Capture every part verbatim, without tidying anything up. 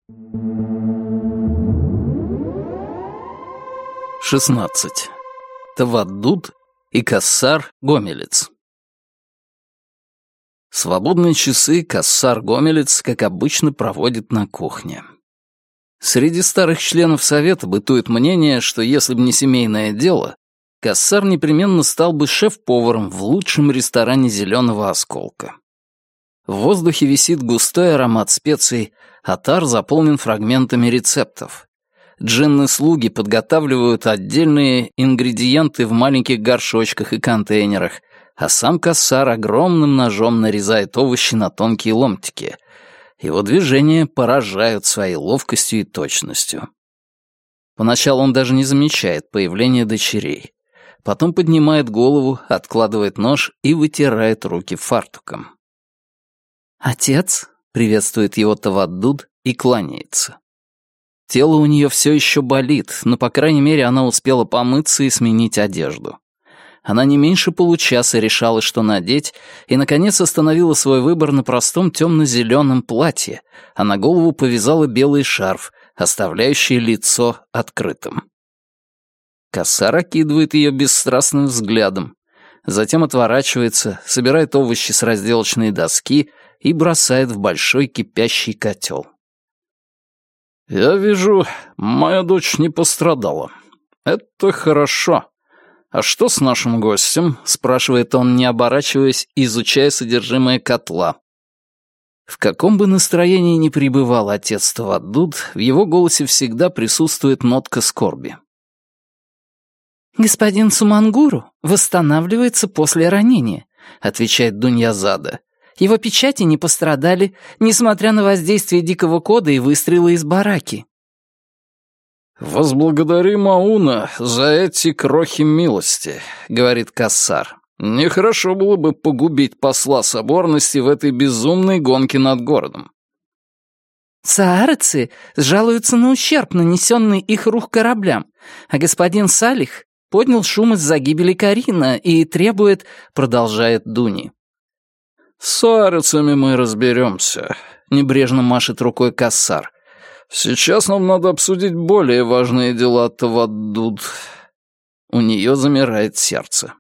шестнадцать. Таваддуд и Кассар Гомелец. Свободные часы Кассар Гомелец, как обычно, проводит на кухне. Среди старых членов совета бытует мнение, что если бы не семейное дело, Кассар непременно стал бы шеф-поваром в лучшем ресторане «Зеленого осколка». В воздухе висит густой аромат специй, а тар заполнен фрагментами рецептов. Джинны-слуги подготавливают отдельные ингредиенты в маленьких горшочках и контейнерах, а сам Кассар огромным ножом нарезает овощи на тонкие ломтики. Его движения поражают своей ловкостью и точностью. Поначалу он даже не замечает появления дочерей. Потом поднимает голову, откладывает нож и вытирает руки фартуком. «Отец», — приветствует его Таваддуд и кланяется. Тело у нее все еще болит, но, по крайней мере, она успела помыться и сменить одежду. Она не меньше получаса решала, что надеть, и, наконец, остановила свой выбор на простом темно-зеленом платье, а на голову повязала белый шарф, оставляющий лицо открытым. Кассар окидывает ее бесстрастным взглядом, затем отворачивается, собирает овощи с разделочной доски и бросает в большой кипящий котел. «Я вижу, моя дочь не пострадала. Это хорошо. А что с нашим гостем?» — спрашивает он, не оборачиваясь, изучая содержимое котла. В каком бы настроении ни пребывал отец Таваддуд, в его голосе всегда присутствует нотка скорби. «Господин Сумангуру восстанавливается после ранения», — отвечает Дуньязада. «Его печати не пострадали, несмотря на воздействие дикого кода и выстрелы из бараки». «Возблагодари Мауна за эти крохи милости», — говорит Кассар. «Нехорошо было бы погубить посла соборности в этой безумной гонке над городом». «Саарцы жалуются на ущерб, нанесенный их рук кораблям, а господин Салих поднял шум из-за гибели Карина и требует...» — продолжает Дуни. «С саарцами мы разберемся», — небрежно машет рукой Кассар. «Сейчас нам надо обсудить более важные дела, Таваддуд». У нее замирает сердце.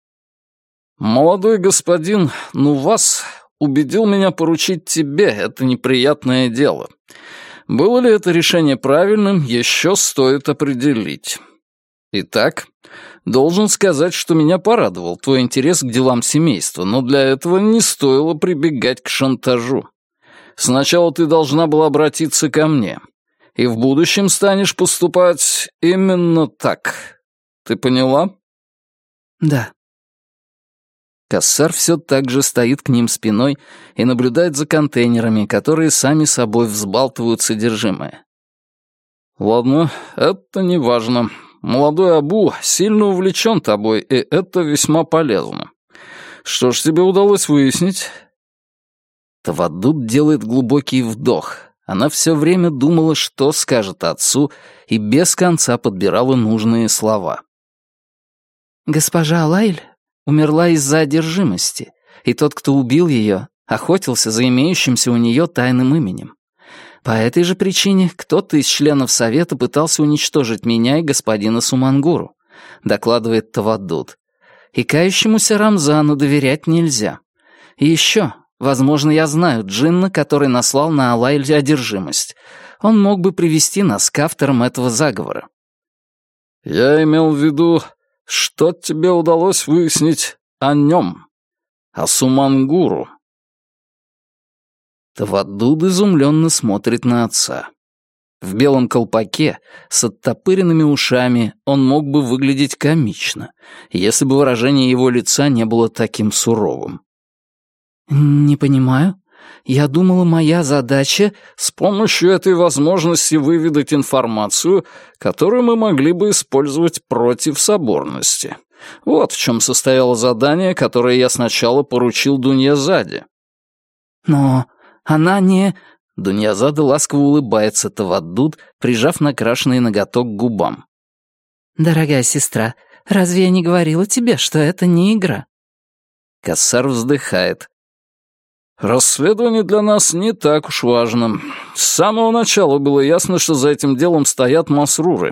«Молодой господин Нувас убедил меня поручить тебе это неприятное дело. Было ли это решение правильным, еще стоит определить. Итак, должен сказать, что меня порадовал твой интерес к делам семейства, но для этого не стоило прибегать к шантажу. Сначала ты должна была обратиться ко мне, и в будущем станешь поступать именно так. Ты поняла?» «Да». Кассар все так же стоит к ним спиной и наблюдает за контейнерами, которые сами собой взбалтывают содержимое. «Ладно, это не важно. Молодой Абу сильно увлечен тобой, и это весьма полезно. Что ж тебе удалось выяснить?» Таваддуд делает глубокий вдох. Она все время думала, что скажет отцу, и без конца подбирала нужные слова. «Госпожа Алайль умерла из-за одержимости, и тот, кто убил ее, охотился за имеющимся у нее тайным именем. По этой же причине кто-то из членов совета пытался уничтожить меня и господина Сумангуру», — докладывает Таваддуд. «И кающемуся Рамзану доверять нельзя. И еще, возможно, я знаю джинна, который наслал на Алайль одержимость. Он мог бы привести нас к авторам этого заговора». «Я имел в виду, что тебе удалось выяснить о нем, о Сумангуру?» Таваддуд изумленно смотрит на отца. В белом колпаке, с оттопыренными ушами, он мог бы выглядеть комично, если бы выражение его лица не было таким суровым. «Не понимаю. Я думала, моя задача...» «С помощью этой возможности выведать информацию, которую мы могли бы использовать против соборности. Вот в чем состояло задание, которое я сначала поручил Дуньязаде». «Но она не...» Дуньязада ласково улыбается Таваддуд, прижав накрашенный ноготок к губам. «Дорогая сестра, разве я не говорила тебе, что это не игра?» Кассар вздыхает. «Расследование для нас не так уж важно. С самого начала было ясно, что за этим делом стоят масруры.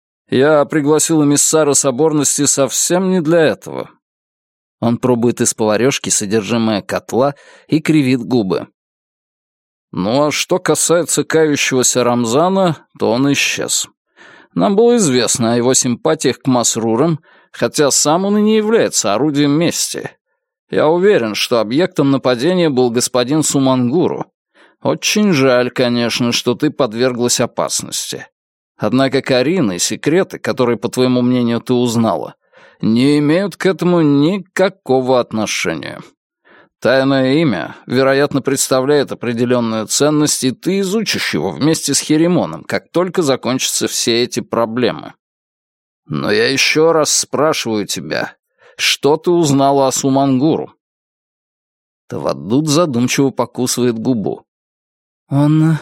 Я пригласил эмиссара соборности совсем не для этого». Он пробует из поварёшки содержимое котла и кривит губы. «Ну а что касается кающегося Рамзана, то он исчез. Нам было известно о его симпатиях к масрурам, хотя сам он и не является орудием мести. Я уверен, что объектом нападения был господин Сумангуру. Очень жаль, конечно, что ты подверглась опасности. Однако Карина и секреты, которые, по твоему мнению, ты узнала, не имеют к этому никакого отношения. Тайное имя, вероятно, представляет определенную ценность, и ты изучишь его вместе с Херимоном, как только закончатся все эти проблемы. Но я еще раз спрашиваю тебя, что ты узнала о Сумангуру?» Таваддуд задумчиво покусывает губу. «Он...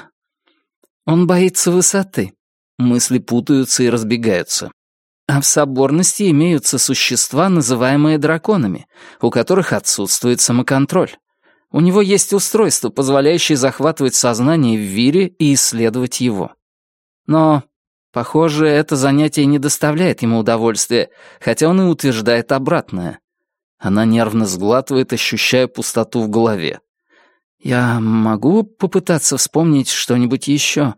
он боится высоты». Мысли путаются и разбегаются. А в соборности имеются существа, называемые драконами, у которых отсутствует самоконтроль. У него есть устройство, позволяющее захватывать сознание в вире и исследовать его. Но, похоже, это занятие не доставляет ему удовольствия, хотя он и утверждает обратное. Она нервно сглатывает, ощущая пустоту в голове. «Я могу попытаться вспомнить что-нибудь еще?»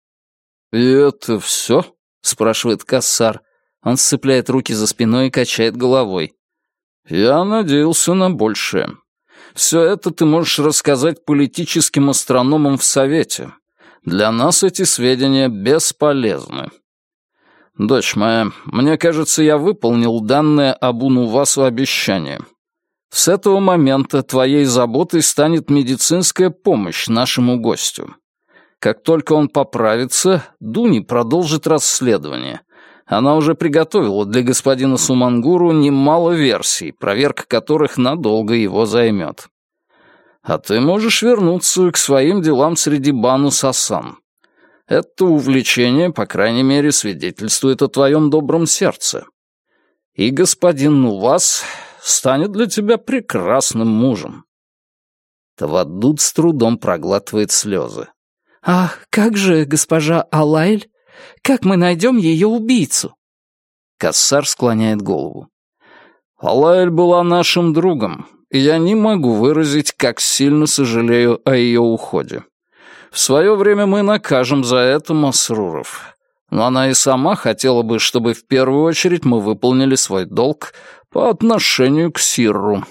«И это все?» — спрашивает Кассар. Он сцепляет руки за спиной и качает головой. «Я надеялся на большее. Все это ты можешь рассказать политическим астрономам в Совете. Для нас эти сведения бесполезны. Дочь моя, мне кажется, я выполнил данное Абу-Нувасу обещание. С этого момента твоей заботой станет медицинская помощь нашему гостю. Как только он поправится, Дуни продолжит расследование». Она уже приготовила для господина Сумангуру немало версий, проверка которых надолго его займет. А ты можешь вернуться к своим делам среди Бану Сасан. Это увлечение, по крайней мере, свидетельствует о твоем добром сердце. И господин Нувас станет для тебя прекрасным мужем». Таваддуд с трудом проглатывает слезы. «Ах, как же госпожа Алайль? Как мы найдем ее убийцу?» Кассар склоняет голову. «Алайль была нашим другом, и я не могу выразить, как сильно сожалею о ее уходе. В свое время мы накажем за это масруров. Но она и сама хотела бы, чтобы в первую очередь мы выполнили свой долг по отношению к Сирру».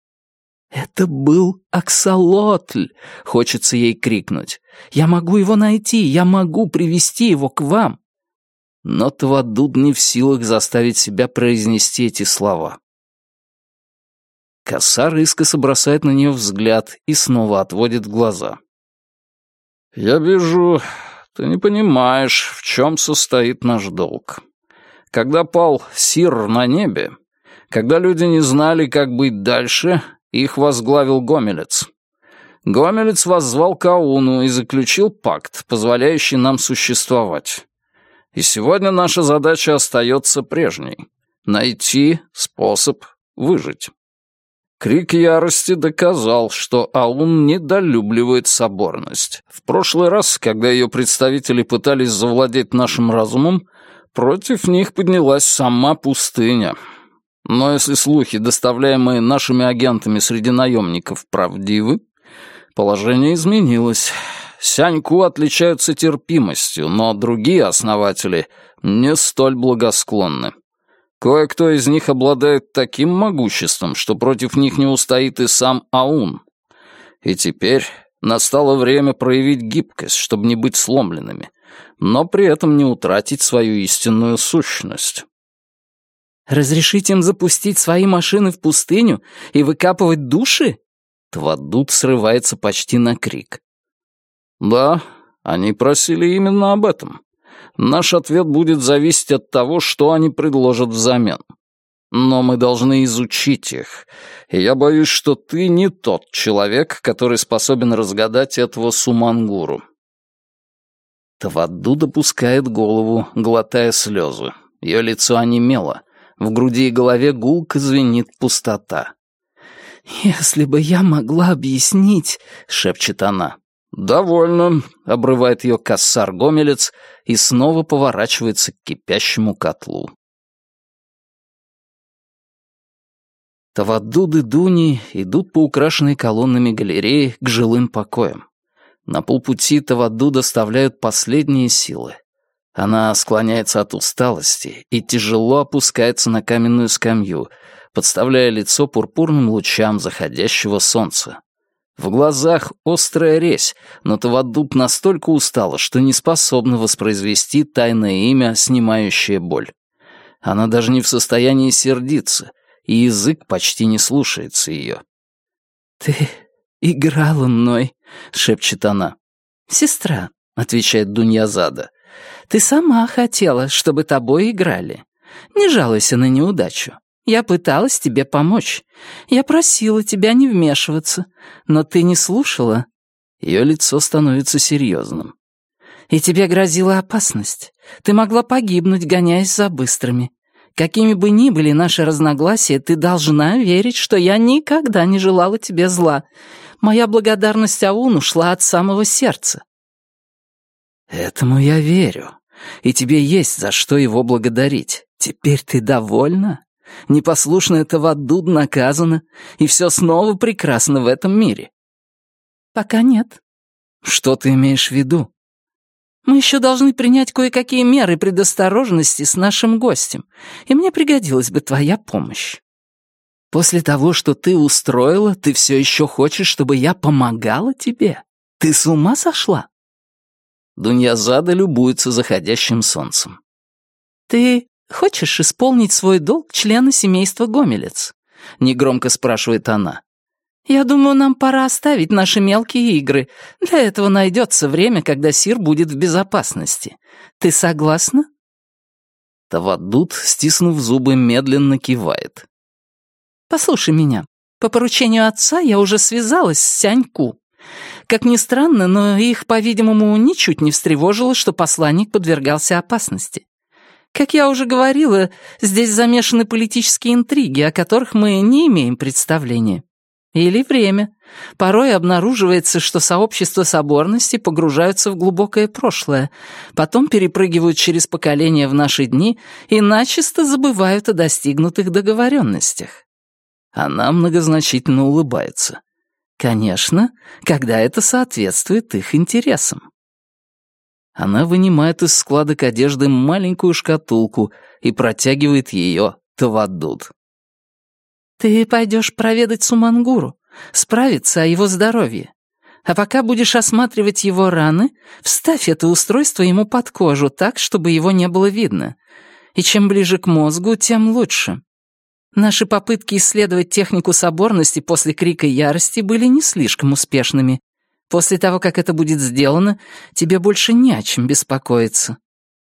«Это был Аксолотль!» — хочется ей крикнуть. «Я могу его найти, я могу привести его к вам!» Но Таваддуд не в силах заставить себя произнести эти слова. Кассар искоса бросает на нее взгляд и снова отводит глаза. «Я вижу, ты не понимаешь, в чем состоит наш долг. Когда пал Сирр на небе, когда люди не знали, как быть дальше, их возглавил Гомелец. Гомелец воззвал к Ауну и заключил пакт, позволяющий нам существовать. И сегодня наша задача остается прежней — найти способ выжить. Крик ярости доказал, что Аун недолюбливает соборность. В прошлый раз, когда ее представители пытались завладеть нашим разумом, против них поднялась сама пустыня. Но если слухи, доставляемые нашими агентами среди наемников, правдивы, положение изменилось. Сяньку отличаются терпимостью, но другие основатели не столь благосклонны. Кое-кто из них обладает таким могуществом, что против них не устоит и сам Аун. И теперь настало время проявить гибкость, чтобы не быть сломленными, но при этом не утратить свою истинную сущность. «Разрешить им запустить свои машины в пустыню и выкапывать души?» Таваддуд срывается почти на крик. «Да, они просили именно об этом. Наш ответ будет зависеть от того, что они предложат взамен. Но мы должны изучить их, и я боюсь, что ты не тот человек, который способен разгадать этого Сумангуру». Таваддуд опускает голову, глотая слезы. Ее лицо онемело. В груди и голове гулко звенит пустота. «Если бы я могла объяснить», — шепчет она. «Довольно», — обрывает ее Кассар-Гомелец и снова поворачивается к кипящему котлу. Таваддуд и Дуни идут по украшенной колоннами галереи к жилым покоям. На полпути Таваддуд оставляют последние силы. Она склоняется от усталости и тяжело опускается на каменную скамью, подставляя лицо пурпурным лучам заходящего солнца. В глазах острая резь, но Таваддуд настолько устала, что не способна воспроизвести тайное имя, снимающее боль. Она даже не в состоянии сердиться, и язык почти не слушается ее. «Ты играла мной», — шепчет она. «Сестра», — отвечает Дуньязада, — «ты сама хотела, чтобы тобой играли. Не жалуйся на неудачу. Я пыталась тебе помочь. Я просила тебя не вмешиваться, но ты не слушала». Ее лицо становится серьезным. «И тебе грозила опасность. Ты могла погибнуть, гоняясь за быстрыми. Какими бы ни были наши разногласия, ты должна верить, что я никогда не желала тебе зла. Моя благодарность Ауну шла от самого сердца». «Этому я верю. И тебе есть за что его благодарить. Теперь ты довольна? Непослушная Таваддуд наказана, и все снова прекрасно в этом мире». «Пока нет». «Что ты имеешь в виду?» «Мы еще должны принять кое-какие меры предосторожности с нашим гостем, и мне пригодилась бы твоя помощь». «После того, что ты устроила, ты все еще хочешь, чтобы я помогала тебе? Ты с ума сошла?» Дуньязада любуется заходящим солнцем. «Ты хочешь исполнить свой долг члена семейства Гомелец?» — негромко спрашивает она. «Я думаю, нам пора оставить наши мелкие игры. Для этого найдется время, когда Сир будет в безопасности. Ты согласна?» Таваддуд, стиснув зубы, медленно кивает. «Послушай меня. По поручению отца я уже связалась с Сяньку. Как ни странно, но их, по-видимому, ничуть не встревожило, что посланник подвергался опасности. Как я уже говорила, здесь замешаны политические интриги, о которых мы не имеем представления. Или время. Порой обнаруживается, что сообщества соборности погружаются в глубокое прошлое, потом перепрыгивают через поколения в наши дни и начисто забывают о достигнутых договоренностях». Она многозначительно улыбается. «Конечно, когда это соответствует их интересам». Она вынимает из складок одежды маленькую шкатулку и протягивает ее Таваддуд. «Ты пойдешь проведать Сумангуру, справиться о его здоровье. А пока будешь осматривать его раны, вставь это устройство ему под кожу так, чтобы его не было видно. И чем ближе к мозгу, тем лучше. Наши попытки исследовать технику соборности после крика ярости были не слишком успешными. После того, как это будет сделано, тебе больше не о чем беспокоиться».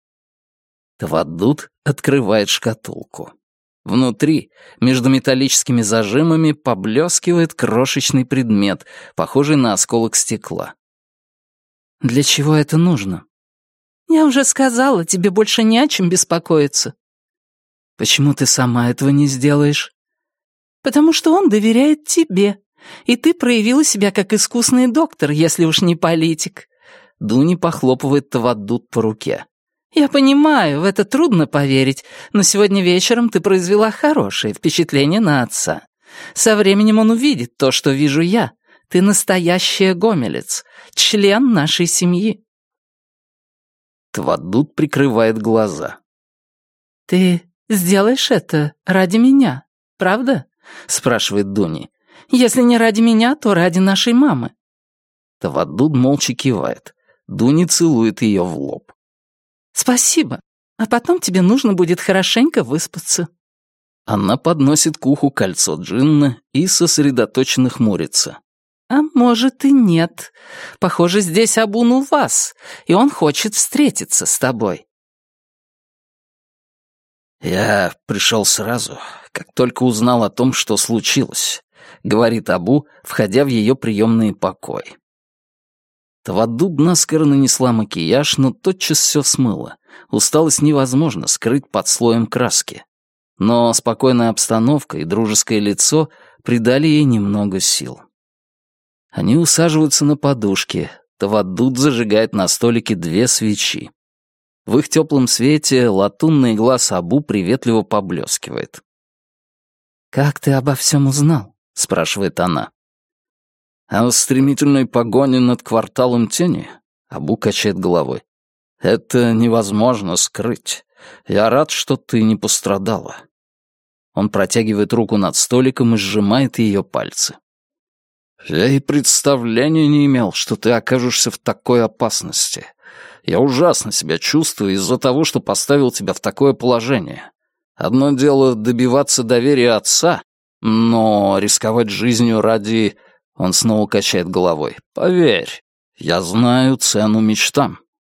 Таваддуд открывает шкатулку. Внутри, между металлическими зажимами, поблескивает крошечный предмет, похожий на осколок стекла. «Для чего это нужно?» «Я уже сказала, тебе больше не о чем беспокоиться». «Почему ты сама этого не сделаешь?» «Потому что он доверяет тебе, и ты проявила себя как искусный доктор, если уж не политик». Дуни похлопывает Таваддуд по руке. «Я понимаю, в это трудно поверить, но сегодня вечером ты произвела хорошее впечатление на отца. Со временем он увидит то, что вижу я. Ты настоящая Гомелец, член нашей семьи». Таваддуд прикрывает глаза. «Ты сделаешь это ради меня, правда?» — спрашивает Дуни. «Если не ради меня, то ради нашей мамы». Таваддуд молча кивает. Дуни целует ее в лоб. «Спасибо. А потом тебе нужно будет хорошенько выспаться». Она подносит к уху кольцо джинна и сосредоточенно хмурится. «А может и нет. Похоже, здесь Абун у вас, и он хочет встретиться с тобой». «Я пришел сразу, как только узнал о том, что случилось», — говорит Абу, входя в ее приемные покои. Таваддуд наскоро нанесла макияж, но тотчас все смыло. Усталость невозможно скрыть под слоем краски. Но спокойная обстановка и дружеское лицо придали ей немного сил. Они усаживаются на подушки. Таваддуд зажигает на столике две свечи. В их теплом свете латунный глаз Абу приветливо поблескивает. «Как ты обо всем узнал?» — спрашивает она. «А о стремительной погоне над кварталом тени?» — Абу качает головой. «Это невозможно скрыть. Я рад, что ты не пострадала». Он протягивает руку над столиком и сжимает ее пальцы. «Я и представления не имел, что ты окажешься в такой опасности. Я ужасно себя чувствую из-за того, что поставил тебя в такое положение. Одно дело добиваться доверия отца, но рисковать жизнью ради...» Он снова качает головой. «Поверь, я знаю цену мечтам».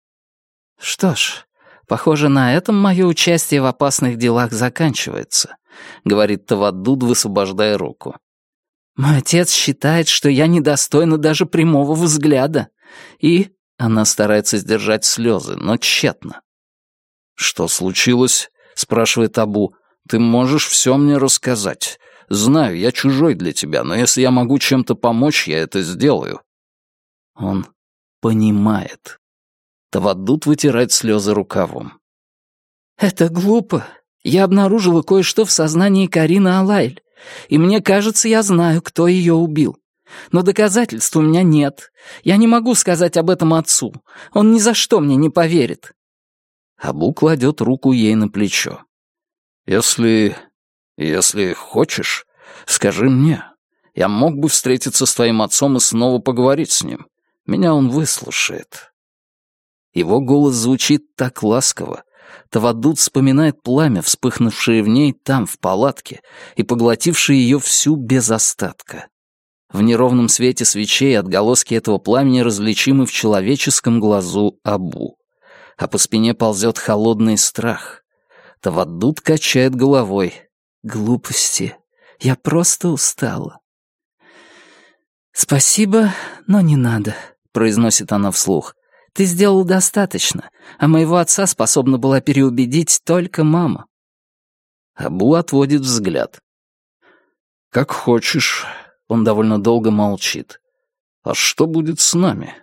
«Что ж, похоже, на этом мое участие в опасных делах заканчивается», — говорит Таваддуд, высвобождая руку. «Мой отец считает, что я недостойна даже прямого взгляда. И...» Она старается сдержать слезы, но тщетно. «Что случилось?» — спрашивает Абу. «Ты можешь все мне рассказать. Знаю, я чужой для тебя, но если я могу чем-то помочь, я это сделаю». Он понимает. Таваддуд вытирает слезы рукавом. «Это глупо. Я обнаружила кое-что в сознании Карины Алайль. И мне кажется, я знаю, кто ее убил. Но доказательств у меня нет. Я не могу сказать об этом отцу. Он ни за что мне не поверит». Абу кладет руку ей на плечо. «Если... если хочешь, скажи мне. Я мог бы встретиться с твоим отцом и снова поговорить с ним. Меня он выслушает». Его голос звучит так ласково. Таваддуд вспоминает пламя, вспыхнувшее в ней там, в палатке, и поглотившее ее всю без остатка. В неровном свете свечей отголоски этого пламени различимы в человеческом глазу Абу. А по спине ползет холодный страх. Таваддуд качает головой. «Глупости. Я просто устала». «Спасибо, но не надо», — произносит она вслух. «Ты сделал достаточно, а моего отца способна была переубедить только мама». Абу отводит взгляд. «Как хочешь». Он довольно долго молчит. «А что будет с нами?»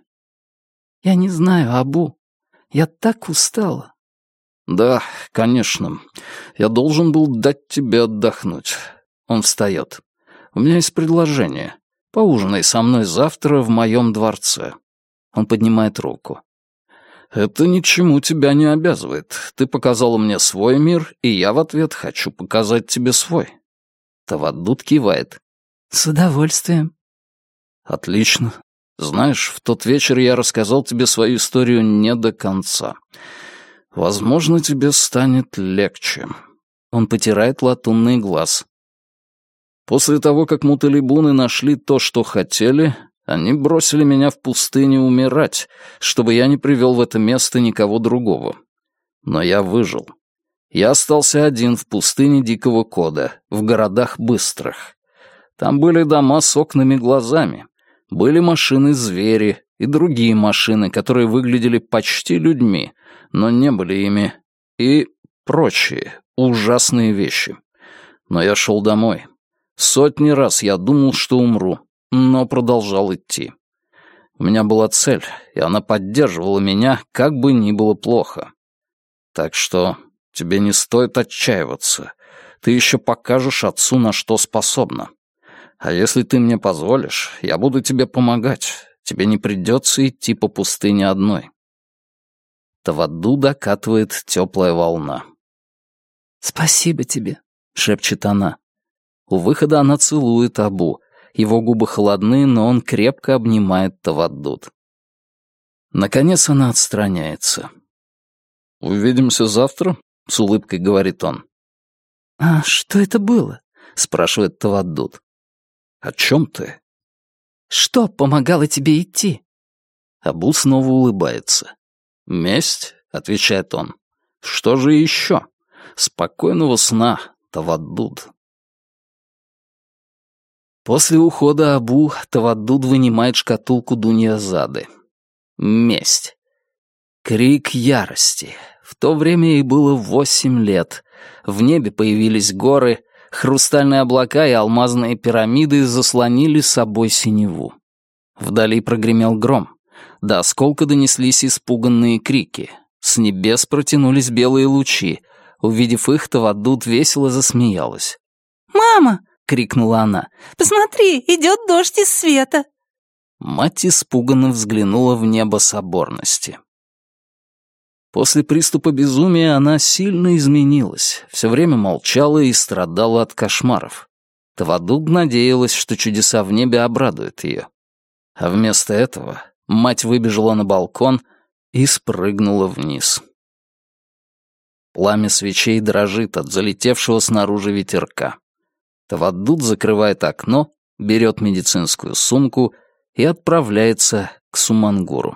«Я не знаю, Абу. Я так устала». «Да, конечно. Я должен был дать тебе отдохнуть». Он встает. «У меня есть предложение. Поужинай со мной завтра в моем дворце». Он поднимает руку. «Это ни к чему тебя не обязывает. Ты показала мне свой мир, и я в ответ хочу показать тебе свой». Таваддуд кивает. «С удовольствием». «Отлично. Знаешь, в тот вечер я рассказал тебе свою историю не до конца. Возможно, тебе станет легче». Он потирает латунный глаз. «После того, как муталибуны нашли то, что хотели, они бросили меня в пустыню умирать, чтобы я не привел в это место никого другого. Но я выжил. Я остался один в пустыне Дикого Кода, в городах быстрых. Там были дома с окнами-глазами, были машины-звери и другие машины, которые выглядели почти людьми, но не были ими, и прочие ужасные вещи. Но я шел домой. Сотни раз я думал, что умру, но продолжал идти. У меня была цель, и она поддерживала меня, как бы ни было плохо. Так что тебе не стоит отчаиваться. Ты еще покажешь отцу, на что способна. А если ты мне позволишь, я буду тебе помогать. Тебе не придется идти по пустыне одной». Таваддуд окатывает теплая волна. «Спасибо тебе», — шепчет она. У выхода она целует Абу. Его губы холодны, но он крепко обнимает Таваддуд. Наконец она отстраняется. «Увидимся завтра?» — с улыбкой говорит он. «А что это было?» — спрашивает Таваддуд. «О чем ты?» «Что помогало тебе идти?» Абу снова улыбается. «Месть?» — отвечает он. «Что же еще? Спокойного сна, Таваддуд». После ухода Абу Таваддуд вынимает шкатулку Дуньязады. Месть. Крик ярости. В то время ей было восемь лет. В небе появились горы, Хрустальные облака и алмазные пирамиды заслонили собой синеву. Вдали прогремел гром. До осколка донеслись испуганные крики. С небес протянулись белые лучи. Увидев их, Тавадут весело засмеялась. «Мама!» — крикнула она. «Посмотри, идет дождь из света!» Мать испуганно взглянула в небо соборности. После приступа безумия она сильно изменилась, все время молчала и страдала от кошмаров. Тавадут надеялась, что чудеса в небе обрадуют ее. А вместо этого мать выбежала на балкон и спрыгнула вниз. Пламя свечей дрожит от залетевшего снаружи ветерка. Тавадут закрывает окно, берет медицинскую сумку и отправляется к Сумангуру.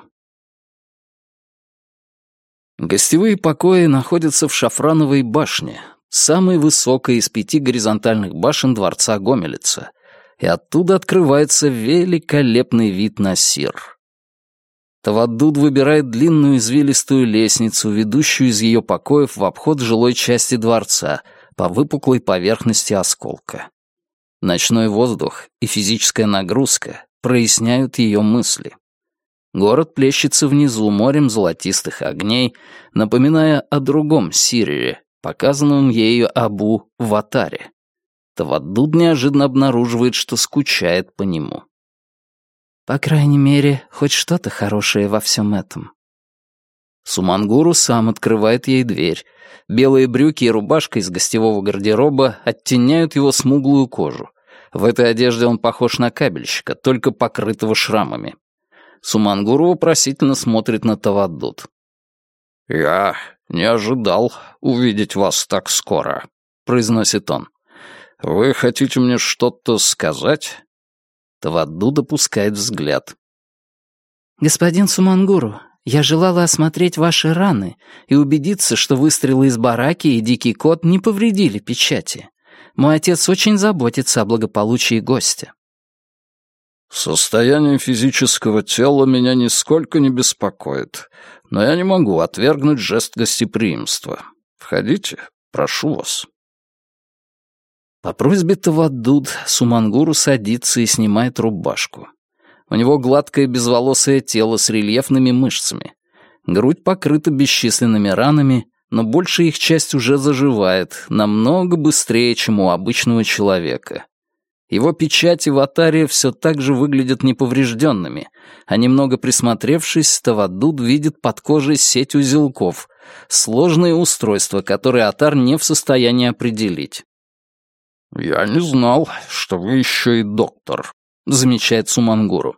Гостевые покои находятся в Шафрановой башне, самой высокой из пяти горизонтальных башен дворца Гомелеца, и оттуда открывается великолепный вид на Сир. Тавадут выбирает длинную извилистую лестницу, ведущую из ее покоев в обход жилой части дворца, по выпуклой поверхности осколка. Ночной воздух и физическая нагрузка проясняют ее мысли. Город плещется внизу морем золотистых огней, напоминая о другом Сирире, показанном ею Абу в Атаре. Тавадут неожиданно обнаруживает, что скучает по нему. «По крайней мере, хоть что-то хорошее во всем этом». Сумангуру сам открывает ей дверь. Белые брюки и рубашка из гостевого гардероба оттеняют его смуглую кожу. В этой одежде он похож на кабельщика, только покрытого шрамами. Сумангуру вопросительно смотрит на Тавадут. «Я не ожидал увидеть вас так скоро», — произносит он. «Вы хотите мне что-то сказать?» Тавадут опускает взгляд. «Господин Сумангуру, я желала осмотреть ваши раны и убедиться, что выстрелы из бараки и дикий кот не повредили печати. Мой отец очень заботится о благополучии гостя». «Состояние физического тела меня нисколько не беспокоит, но я не могу отвергнуть жест гостеприимства. Входите, прошу вас». По просьбе Тавадут Сумангуру садится и снимает рубашку. У него гладкое безволосое тело с рельефными мышцами. Грудь покрыта бесчисленными ранами, но большая их часть уже заживает, намного быстрее, чем у обычного человека. Его печати в Атаре все так же выглядят неповрежденными, а немного присмотревшись, Тавадут видит под кожей сеть узелков, сложное устройство, которое Атар не в состоянии определить. «Я не знал, что вы еще и доктор», — замечает Сумангуру.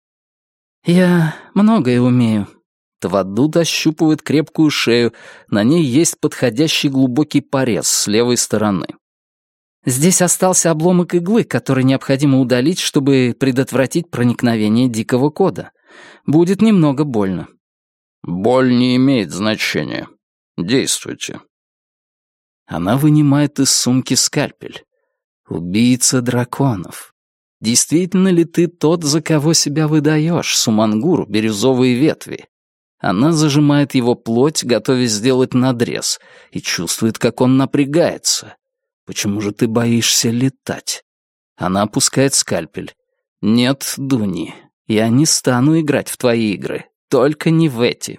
«Я многое умею». Тавадут ощупывает крепкую шею, на ней есть подходящий глубокий порез с левой стороны. Здесь остался обломок иглы, который необходимо удалить, чтобы предотвратить проникновение дикого кода. Будет немного больно». «Боль не имеет значения. Действуйте». Она вынимает из сумки скальпель. «Убийца драконов. Действительно ли ты тот, за кого себя выдаешь, Сумангуру, бирюзовые ветви?» Она зажимает его плоть, готовясь сделать надрез, и чувствует, как он напрягается. «Почему же ты боишься летать?» Она опускает скальпель. «Нет, Дуни, я не стану играть в твои игры, только не в эти».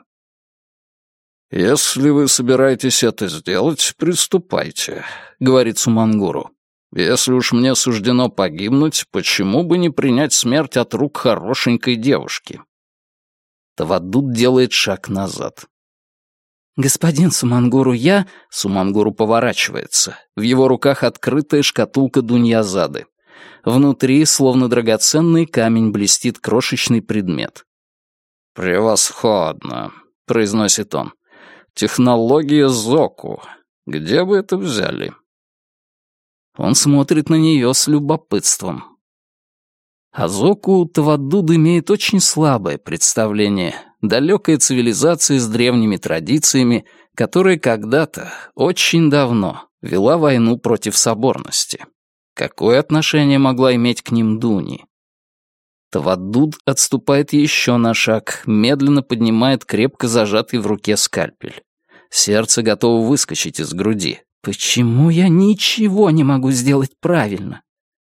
«Если вы собираетесь это сделать, приступайте», — говорит Сумангуру. «Если уж мне суждено погибнуть, почему бы не принять смерть от рук хорошенькой девушки?» Тавадут делает шаг назад. «Господин Сумангуру, я...» Сумангуру поворачивается. В его руках открытая шкатулка Дуньязады. Внутри, словно драгоценный камень, блестит крошечный предмет. «Превосходно», — произносит он. «Технология Зоку. Где вы это взяли?» Он смотрит на нее с любопытством. О Зоку Тавадут имеет очень слабое представление. Далекая цивилизация с древними традициями, которая когда-то, очень давно, вела войну против соборности. Какое отношение могла иметь к ним Дуни? Тавадут отступает еще на шаг, медленно поднимает крепко зажатый в руке скальпель. Сердце готово выскочить из груди. Почему я ничего не могу сделать правильно?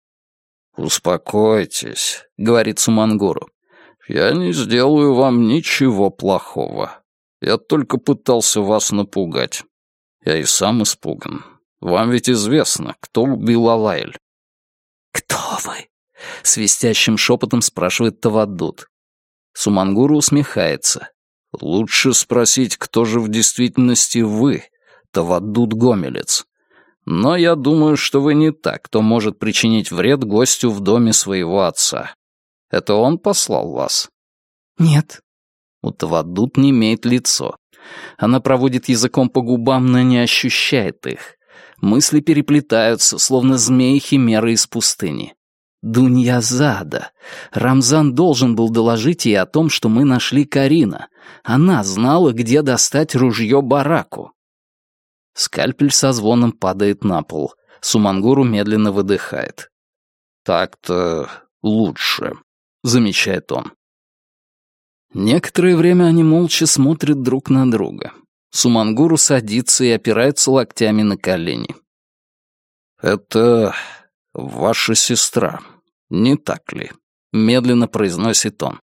«Успокойтесь», — говорит Сумангуру. «Я не сделаю вам ничего плохого. Я только пытался вас напугать. Я и сам испуган. Вам ведь известно, кто убил Алайль». «Кто вы?» — свистящим шепотом спрашивает Таваддуд. Сумангуру усмехается. «Лучше спросить, кто же в действительности вы, Таваддуд Гомелец. Но я думаю, что вы не так, кто может причинить вред гостю в доме своего отца. Это он послал вас?» «Нет». У Таваддуд немеет лицо. Она проводит языком по губам, но не ощущает их. Мысли переплетаются, словно змеи-химеры из пустыни. Дуньязада. Рамзан должен был доложить ей о том, что мы нашли Карина. Она знала, где достать ружье Бараку. Скальпель со звоном падает на пол. Сумангуру медленно выдыхает. «Так-то лучше», — замечает он. Некоторое время они молча смотрят друг на друга. Сумангуру садится и опирается локтями на колени. «Это ваша сестра, не так ли?» — медленно произносит он.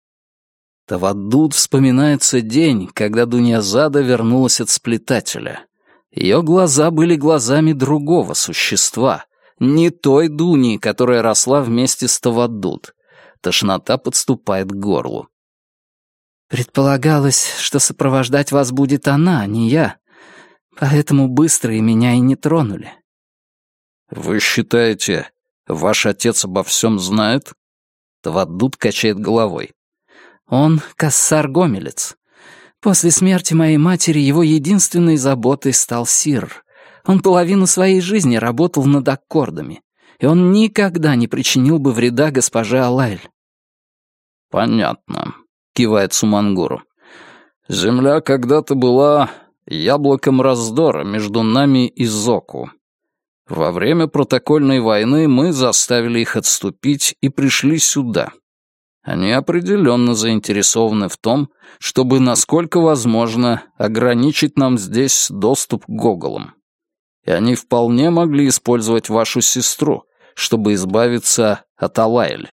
Таваддуд вспоминается день, когда Дуньязада вернулась от сплетателя. Ее глаза были глазами другого существа, не той Дуни, которая росла вместе с Таваддуд. Тошнота подступает к горлу. «Предполагалось, что сопровождать вас будет она, а не я. Поэтому быстро и меня и не тронули». «Вы считаете, ваш отец обо всем знает?» Таваддуд качает головой. «Он Кассар-Гомелец. После смерти моей матери его единственной заботой стал Сир. Он половину своей жизни работал над аккордами, и он никогда не причинил бы вреда госпоже Алайль». «Понятно», — кивает Сумангуру. «Земля когда-то была яблоком раздора между нами и Зоку. Во время протокольной войны мы заставили их отступить и пришли сюда. Они определенно заинтересованы в том, чтобы, насколько возможно, ограничить нам здесь доступ к гоголам. И они вполне могли использовать вашу сестру, чтобы избавиться от Алайль».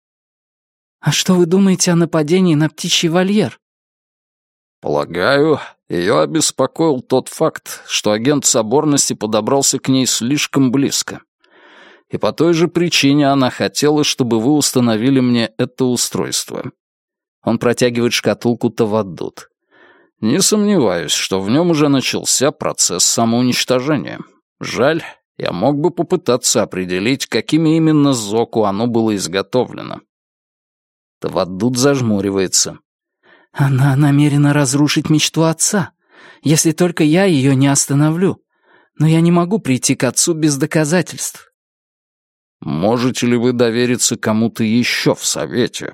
«А что вы думаете о нападении на птичий вольер?» «Полагаю, ее обеспокоил тот факт, что агент соборности подобрался к ней слишком близко. И по той же причине она хотела, чтобы вы установили мне это устройство». Он протягивает шкатулку Таваддуд. «Не сомневаюсь, что в нем уже начался процесс самоуничтожения. Жаль, я мог бы попытаться определить, какими именно Зоку оно было изготовлено». Таваддуд зажмуривается. «Она намерена разрушить мечту отца, если только я ее не остановлю. Но я не могу прийти к отцу без доказательств». «Можете ли вы довериться кому-то еще в совете?»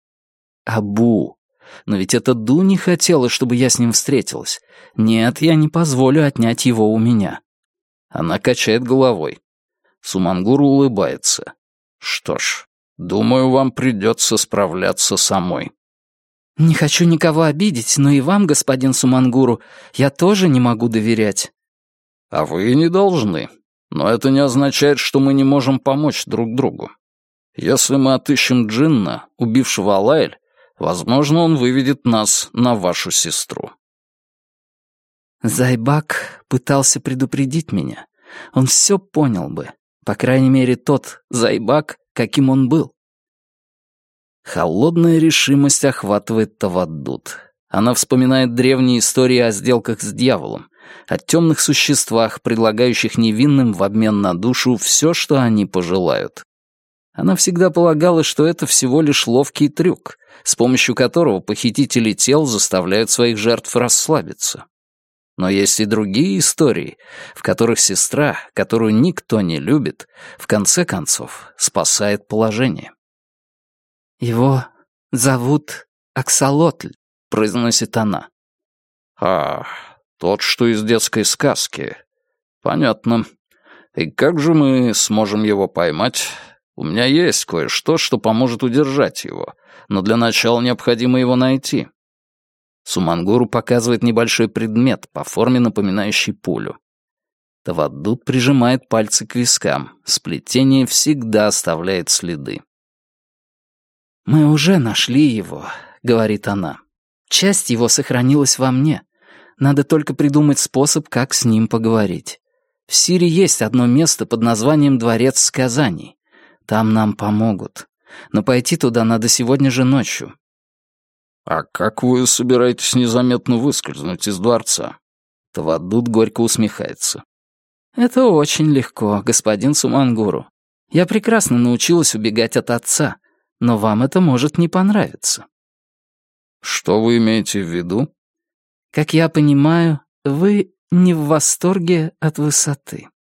«Абу. Но ведь это Ду не хотела, чтобы я с ним встретилась. Нет, я не позволю отнять его у меня». Она качает головой. Сумангуру улыбается. «Что ж, думаю, вам придется справляться самой». «Не хочу никого обидеть, но и вам, господин Сумангуру, я тоже не могу доверять». «А вы не должны. Но это не означает, что мы не можем помочь друг другу. Если мы отыщем Джинна, убившего Алайль, возможно, он выведет нас на вашу сестру». Зайбак пытался предупредить меня. Он все понял бы. По крайней мере, тот Зайбак, каким он был. Холодная решимость охватывает Таваддуд. Она вспоминает древние истории о сделках с дьяволом, о темных существах, предлагающих невинным в обмен на душу все, что они пожелают. Она всегда полагала, что это всего лишь ловкий трюк, с помощью которого похитители тел заставляют своих жертв расслабиться. Но есть и другие истории, в которых сестра, которую никто не любит, в конце концов спасает положение. «Его зовут Аксалотль», — произносит она. «А, тот, что из детской сказки. Понятно. И как же мы сможем его поймать? У меня есть кое-что, что поможет удержать его, но для начала необходимо его найти». Сумангуру показывает небольшой предмет, по форме напоминающий пулю. Таваддуд прижимает пальцы к вискам. Сплетение всегда оставляет следы. «Мы уже нашли его», — говорит она. «Часть его сохранилась во мне. Надо только придумать способ, как с ним поговорить. В Сире есть одно место под названием Дворец сказаний. Там нам помогут. Но пойти туда надо сегодня же ночью». «А как вы собираетесь незаметно выскользнуть из дворца?» Таваддуд горько усмехается. «Это очень легко, господин Сумангуру. Я прекрасно научилась убегать от отца, но вам это может не понравиться». «Что вы имеете в виду?» «Как я понимаю, вы не в восторге от высоты».